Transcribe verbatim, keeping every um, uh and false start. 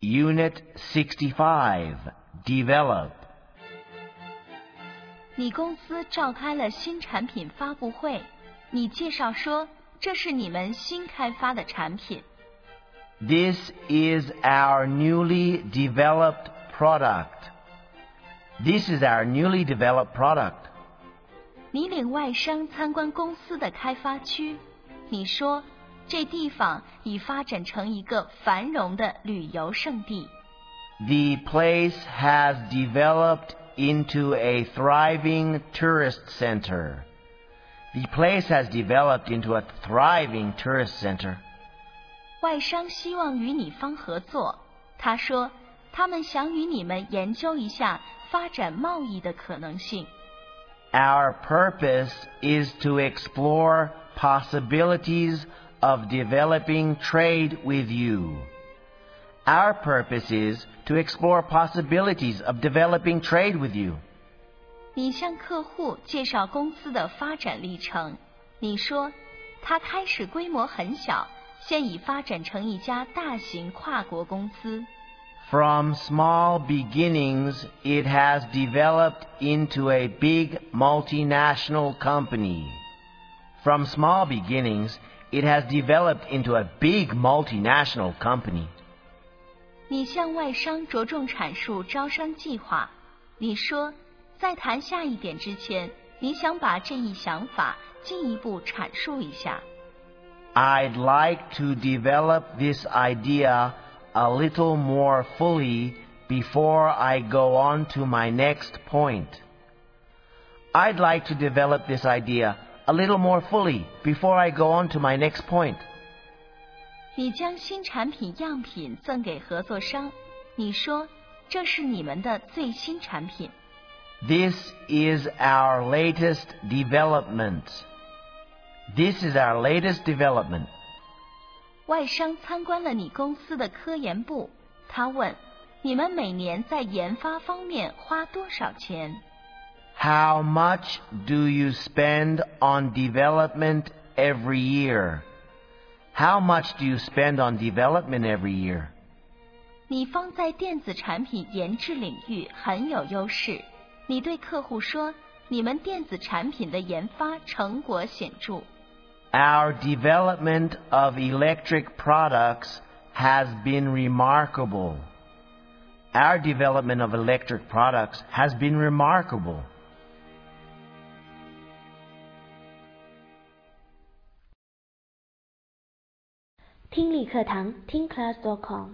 Unit sixty-five, Develop. 你公司召开了新产品发布会，你介绍说这是你们新开发的产品。 This is our newly developed product. This is our newly developed product. 你领外商参观公司的开发区，你说这地方已发展成一个繁荣的旅游胜地。 The place has developed into a thriving tourist center. The place has developed into a thriving tourist center. 外商希望与你方合作，他说他们想与你们研究一下发展贸易的可能性。 Our purpose is to explore possibilities of developing trade with you. Our purpose is to explore possibilities of developing trade with you. 你向客户介绍公司的发展历程，你说它开始规模很小，现已发展成一家大型跨国公司。 From small beginnings, it has developed into a big multinational company. From small beginnings, it has developed into a big multinational company. 你向外商着重阐述招商计划，你说在谈下一点之前，你想把这一想法进一步阐述一下。 I'd like to develop this idea a little more fully before I go on to my next point. I'd like to develop this idea a little more fully before I go on to my next point. 你将新产品样品赠给合作商，你说这是你们的最新产品。 This is our latest development. This is our latest development. 外商参观了你公司的科研部，他问你们每年在研发方面花多少钱？ How much do you spend on development every year? How much do you spend on development every year? 你方在电子产品研制领域很有优势，你对客户说你们电子产品的研发成果显著。 Our development of electric products has been remarkable. Our development of electric products has been remarkable. 听力课堂听 class 点 com